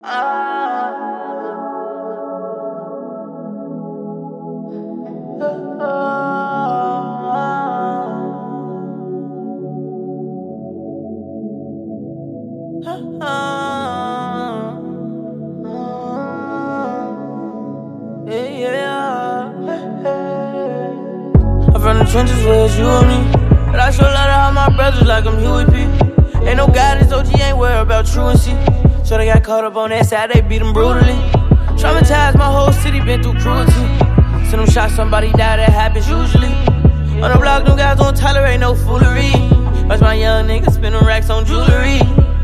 I'm from the trenches where it's you and me, but I show love to all my brothers like I'm Huey P. Ain't no guidance, OG ain't worried about truancy. So they got caught up on that side, they beat them brutally. Traumatized, my whole city been through cruelty. Send them shots, somebody die, that happens usually. On the block, them guys don't tolerate no foolery. Watch my young niggas spinning racks on jewelry.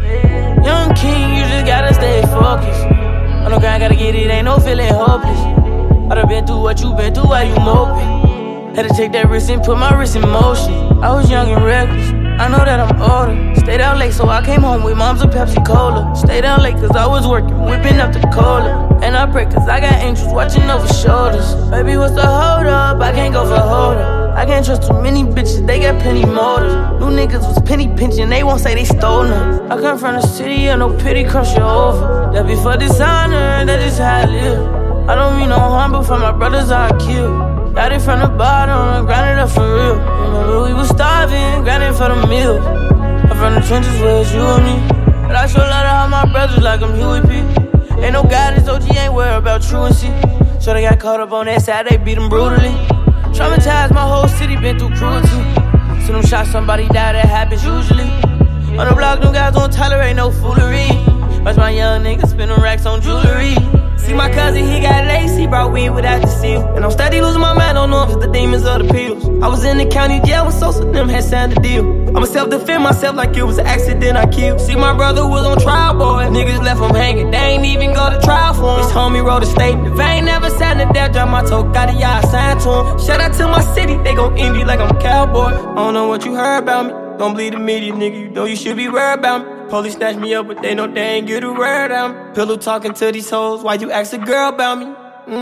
Young king, you just gotta stay focused. On the grind, gotta get it, ain't no feeling hopeless. I done been through what you been through, why you moping? Had to take that risk and put my wrist in motion. I was young and reckless, I know that I'm older. Stayed out late, so I came home with moms and Pepsi Cola. Stayed out late cause I was working, whipping up the cola. And I pray cause I got angels watching over shoulders. Baby, what's the hold up? I can't go for hold up. I can't trust too many bitches, they got plenty motives. New niggas was penny pinching, they won't say they stole none. I come from the city, and no pity crush you over. That be for dishonor, that's just how I live. I don't mean no harm, but for my brothers I kill. Got it from the bottom and grinded up for real. Remember we was starving, grinding for the meal. I'm from the trenches where it's you and me, but I show love to all my brothers like I'm Huey P. Ain't no guidance, OG ain't worried about truancy. So they got caught up on that side, they beat them brutally. Traumatized, my whole city been through cruelty. Send them shots, somebody die, that happens usually. On the block, them guys don't tolerate no foolery. Watch my young niggas spinning racks on jewelry. See my cousin, he got lace, he brought weed without the seal. And I'm steady losing my mind, don't know if it's the demons or the pills. I was in the county jail with Sosa, them had signed the deal. I'ma self-defend myself like it was an accident I killed. See my brother was on trial, boy, niggas left him hanging. They ain't even go to trial for him. His homie wrote a statement, if I ain't never signed a death, drop my toe, got it, yeah, I signed to him. Shout out to my city, they gon' envy like I'm a cowboy. I don't know what you heard about me, don't believe the media, nigga, you know you should be worried about me. Police snatch me up, but they know they ain't get a word out me. Pillow talking to these hoes, why you ask a girl about me?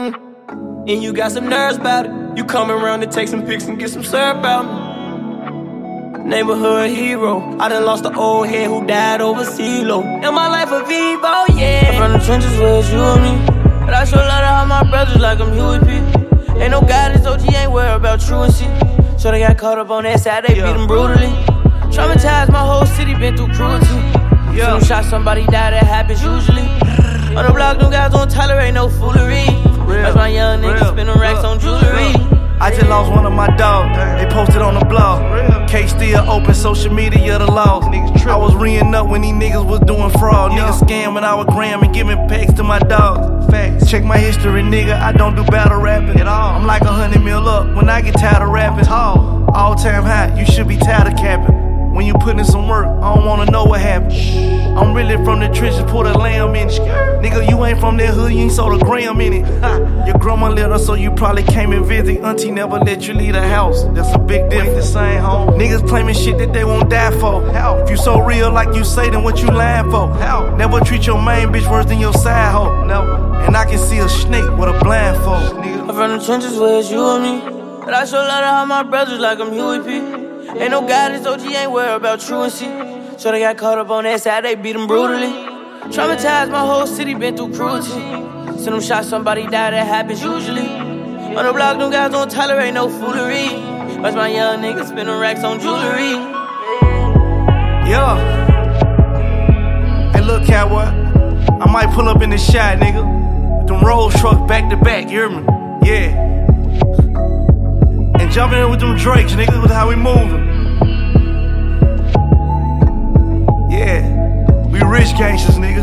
And you got some nerves about it. You come around to take some pics and get some syrup about me. Neighborhood hero, I done lost the old head who died over CeeLo. In my life a Vivo, yeah. I'm from the trenches where it's you and me, but I show love to all my brothers like I'm Huey P. Ain't no guidance, OG ain't worried about truancy. So they got caught up on that side, they beat them brutally. Traumatized, my whole city been through cruelty. Send them shots, somebody die, that happens usually. On the block, them guys don't tolerate no foolery. Watch my young niggas spinning racks on jewelry. I just lost one of my dogs, they posted on the blog. Case still open, social media the laws. I was reeing up when these niggas was doing fraud. Niggas scamming our gram and giving packs to my dogs. Facts. Check my history, nigga, I don't do battle rapping at all. I'm like 100 mil up when I get tired of rapping. All time high, you should be tired of capping. When you put in some work, I don't wanna know what happened. I'm really from the trenches, put a lamb in it. Nigga, you ain't from that hood, you ain't sold a gram in it. Your grandma let her, so you probably came and visit. Auntie never let you leave the house, that's a big difference. Same home. Niggas claiming shit that they won't die for. If you so real like you say, then what you lying for? Never treat your main bitch worse than your side hoe. Never. And I can see a snake with a blindfold. I'm from the trenches where it's you and me, but I show love to all my brothers like I'm Huey P. Ain't no guidance, OG ain't worried about truancy. So they got caught up on that side, they beat them brutally. Traumatized, my whole city been through cruelty. Send them shots, somebody die, that happens usually. On the block, them guys don't tolerate no foolery. Watch my young niggas spinning racks on jewelry. Yeah. Hey, look, cowboy, I might pull up in this shot, nigga. With them roll trucks back to back, you hear me? Yeah. And jumping in with them Drakes, nigga, with how we moving. Yeah, we rich gangsters, nigga.